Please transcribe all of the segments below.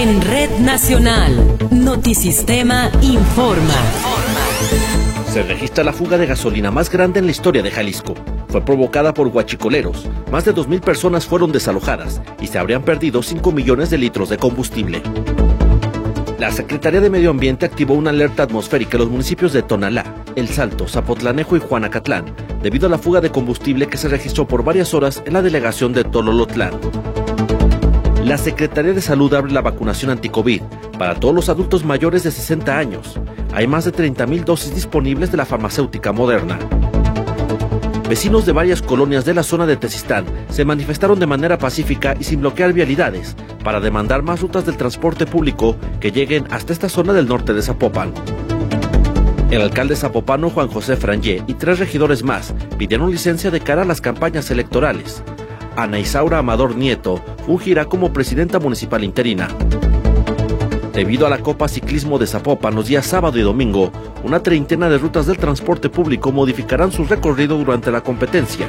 En Red Nacional, Notisistema informa. Se registra la fuga de gasolina más grande en la historia de Jalisco. Fue provocada por huachicoleros. Más de 2,000 personas fueron desalojadas y se habrían perdido 5 millones de litros de combustible. La Secretaría de Medio Ambiente activó una alerta atmosférica en los municipios de Tonalá, El Salto, Zapotlanejo y Juanacatlán, debido a la fuga de combustible que se registró por varias horas en la delegación de Tololotlán. La Secretaría de Salud abre la vacunación anti-COVID para todos los adultos mayores de 60 años. Hay más de 30,000 dosis disponibles de la farmacéutica Moderna. Vecinos de varias colonias de la zona de Tezistán se manifestaron de manera pacífica y sin bloquear vialidades para demandar más rutas del transporte público que lleguen hasta esta zona del norte de Zapopan. El alcalde zapopano Juan José Frangé y 3 regidores más pidieron licencia de cara a las campañas electorales. Ana Isaura Amador Nieto fungirá como presidenta municipal interina. Debido a la Copa Ciclismo de Zapopan los días sábado y domingo, una treintena de rutas del transporte público modificarán su recorrido durante la competencia.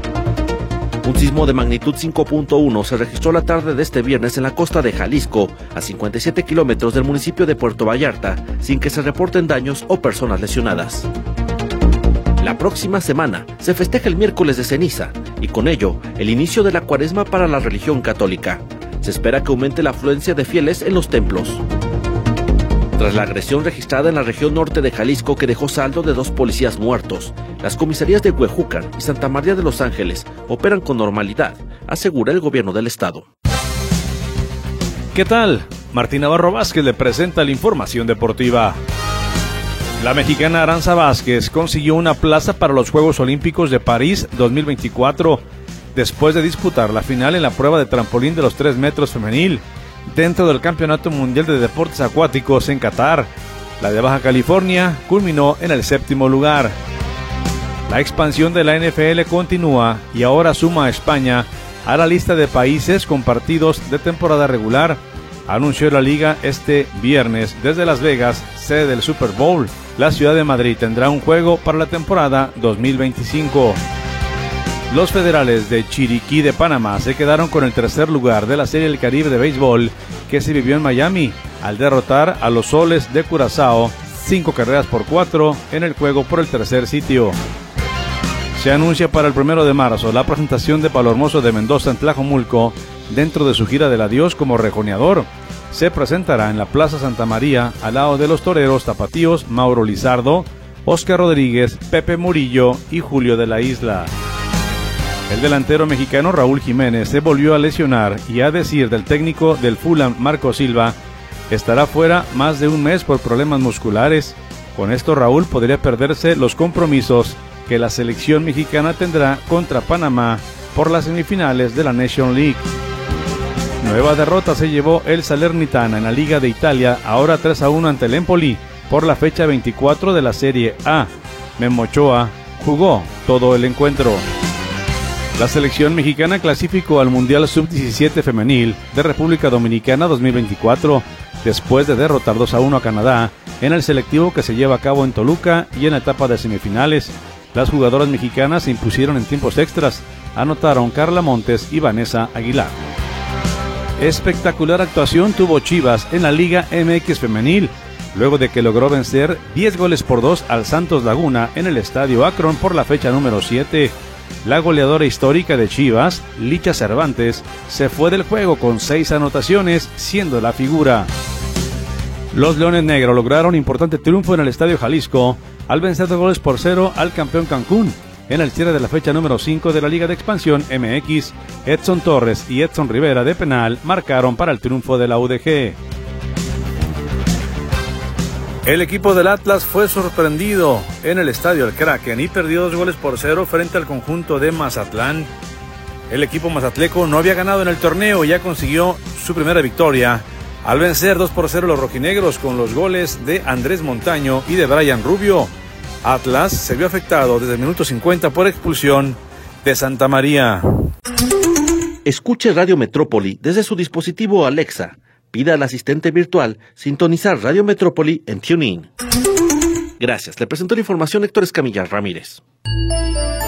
Un sismo de magnitud 5.1 se registró la tarde de este viernes en la costa de Jalisco, a 57 kilómetros del municipio de Puerto Vallarta, sin que se reporten daños o personas lesionadas. La próxima semana se festeja el miércoles de ceniza y con ello el inicio de la cuaresma para la religión católica. Se espera que aumente la afluencia de fieles en los templos. Tras la agresión registrada en la región norte de Jalisco que dejó saldo de 2 policías muertos, las comisarías de Huejúcar y Santa María de los Ángeles operan con normalidad, asegura el gobierno del estado. ¿Qué tal? Martín Navarro Vázquez le presenta la información deportiva. La mexicana Aranza Vázquez consiguió una plaza para los Juegos Olímpicos de París 2024, después de disputar la final en la prueba de trampolín de los 3 metros femenil, dentro del Campeonato Mundial de Deportes Acuáticos en Qatar. La de Baja California culminó en el 7º lugar. La expansión de la NFL continúa y ahora suma a España a la lista de países con partidos de temporada regular, anunció la liga este viernes desde Las Vegas, sede del Super Bowl. La ciudad de Madrid tendrá un juego para la temporada 2025. Los Federales de Chiriquí de Panamá se quedaron con el 3er lugar de la Serie del Caribe de béisbol que se vivió en Miami, al derrotar a los Soles de Curazao 5-4 en el juego por el 3er sitio. Se anuncia para el 1 de marzo la presentación de Palo Hermoso de Mendoza en Tlajomulco dentro de su gira del adiós como rejoneador. Se presentará en la Plaza Santa María al lado de los toreros tapatíos Mauro Lizardo, Oscar Rodríguez, Pepe Murillo y Julio de la Isla. El delantero mexicano Raúl Jiménez se volvió a lesionar y, a decir del técnico del Fulham Marco Silva, estará fuera más de un mes por problemas musculares. Con esto Raúl podría perderse los compromisos que la selección mexicana tendrá contra Panamá por las semifinales de la Nation League. Nueva derrota se llevó el Salernitana en la Liga de Italia, ahora 3-1 ante el Empoli por la fecha 24 de la Serie A. Memo Ochoa jugó todo el encuentro. La selección mexicana clasificó al Mundial Sub-17 Femenil de República Dominicana 2024, después de derrotar 2-1 a Canadá en el selectivo que se lleva a cabo en Toluca y en la etapa de semifinales. Las jugadoras mexicanas se impusieron en tiempos extras, anotaron Carla Montes y Vanessa Aguilar. Espectacular actuación tuvo Chivas en la Liga MX Femenil, luego de que logró vencer 10-2 al Santos Laguna en el Estadio Akron por la fecha número 7. La goleadora histórica de Chivas, Licha Cervantes, se fue del juego con 6 anotaciones, siendo la figura. Los Leones Negros lograron importante triunfo en el Estadio Jalisco al vencer 2-0 al campeón Cancún. En el cierre de la fecha número 5 de la Liga de Expansión MX, Edson Torres y Edson Rivera de penal marcaron para el triunfo de la UDG. El equipo del Atlas fue sorprendido en el estadio El Kraken y perdió 2-0 frente al conjunto de Mazatlán. El equipo mazatleco no había ganado en el torneo y ya consiguió su primera victoria al vencer 2-0 a los rojinegros con los goles de Andrés Montaño y de Brian Rubio. Atlas se vio afectado desde el minuto 50 por expulsión de Santa María. Escuche Radio Metrópoli desde su dispositivo Alexa. Pida al asistente virtual sintonizar Radio Metrópoli en TuneIn. Gracias. Le presento la información Héctor Escamilla Ramírez.